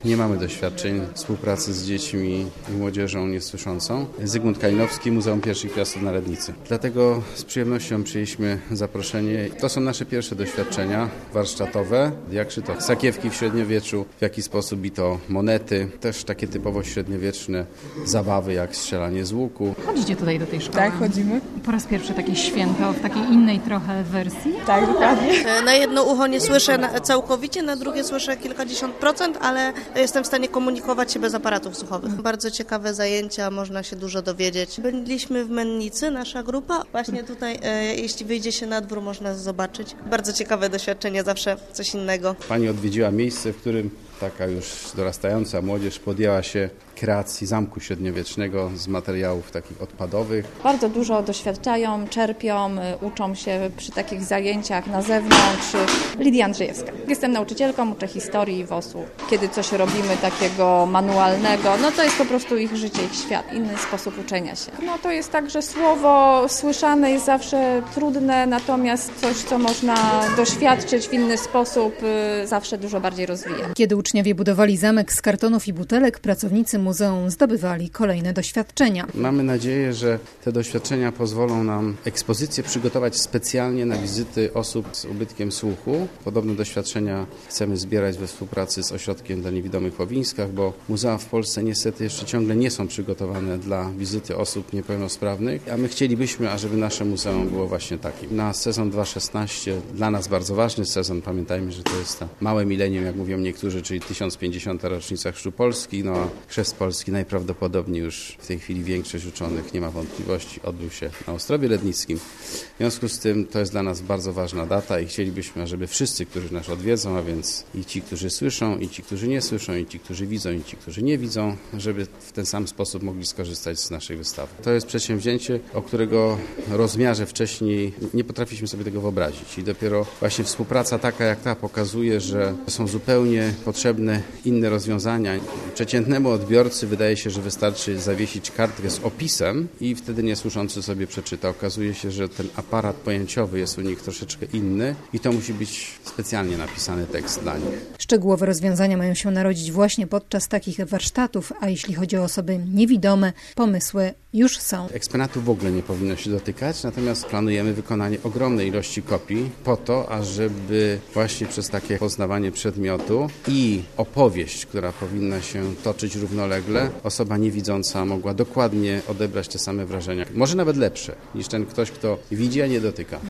Nie mamy doświadczeń współpracy z dziećmi i młodzieżą niesłyszącą. Zygmunt Kalinowski, Muzeum Pierwszych Piastów na Lednicy. Dlatego z przyjemnością przyjęliśmy zaproszenie. To są nasze pierwsze doświadczenia warsztatowe. Jak to sakiewki w średniowieczu, w jaki sposób bito monety, też takie typowo średniowieczne zabawy jak strzelanie z łuku. Chodzicie tutaj do tej szkoły? Tak, chodzimy. Po raz pierwszy takie święto w takiej innej trochę wersji? Tak, dokładnie. Na jedno ucho nie słyszę całkowicie, na drugie słyszę kilkadziesiąt procent, ale jestem w stanie komunikować się bez aparatów słuchowych. Bardzo ciekawe zajęcia, można się dużo dowiedzieć. Byliśmy w Mennicy, nasza grupa. Właśnie tutaj, jeśli wyjdzie się na dwór, można zobaczyć. Bardzo ciekawe doświadczenie, zawsze coś innego. Pani odwiedziła miejsce, w którym taka już dorastająca młodzież podjęła się kreacji zamku średniowiecznego z materiałów takich odpadowych. Bardzo dużo doświadczają, czerpią, uczą się przy takich zajęciach na zewnątrz. Lidia Andrzejewska. Jestem nauczycielką, uczę historii WOS-u. Kiedy coś robimy takiego manualnego, no to jest po prostu ich życie, ich świat, inny sposób uczenia się. No to jest tak, że słowo słyszane jest zawsze trudne, natomiast coś, co można doświadczyć w inny sposób, zawsze dużo bardziej rozwija. Kiedy uczniowie budowali zamek z kartonów i butelek, pracownicy muzeum zdobywali kolejne doświadczenia. Mamy nadzieję, że te doświadczenia pozwolą nam ekspozycję przygotować specjalnie na wizyty osób z ubytkiem słuchu. Podobne doświadczenia chcemy zbierać we współpracy z Ośrodkiem dla Niewidomych w Owińskach, bo muzea w Polsce niestety jeszcze ciągle nie są przygotowane dla wizyty osób niepełnosprawnych, a my chcielibyśmy, ażeby nasze muzeum było właśnie takim. Na sezon 2016 dla nas bardzo ważny sezon, pamiętajmy, że to jest to małe milenium, jak mówią niektórzy, czyli 1050. rocznica Chrztu Polski, no a chrzest Polski najprawdopodobniej już w tej chwili większość uczonych nie ma wątpliwości, odbył się na Ostrowie Lednickim. W związku z tym to jest dla nas bardzo ważna data i chcielibyśmy, żeby wszyscy, którzy nas odwiedzą, a więc i ci, którzy słyszą, i ci, którzy nie słyszą, i ci, którzy widzą, i ci, którzy nie widzą, żeby w ten sam sposób mogli skorzystać z naszej wystawy. To jest przedsięwzięcie, o którego rozmiarze wcześniej nie potrafiliśmy sobie tego wyobrazić i dopiero właśnie współpraca taka jak ta pokazuje, że są zupełnie potrzebne inne rozwiązania. Przeciętnemu odbiorcy wydaje się, że wystarczy zawiesić kartkę z opisem i wtedy niesłyszący sobie przeczyta. Okazuje się, że ten aparat pojęciowy jest u nich troszeczkę inny i to musi być specjalnie napisany tekst dla nich. Szczegółowe rozwiązania mają się narodzić właśnie podczas takich warsztatów, a jeśli chodzi o osoby niewidome, pomysły już są. Eksponatów w ogóle nie powinno się dotykać, natomiast planujemy wykonanie ogromnej ilości kopii po to, ażeby właśnie przez takie poznawanie przedmiotu i opowieść, która powinna się toczyć równolegle, osoba niewidząca mogła dokładnie odebrać te same wrażenia. Może nawet lepsze niż ten ktoś, kto widzi, a nie dotyka.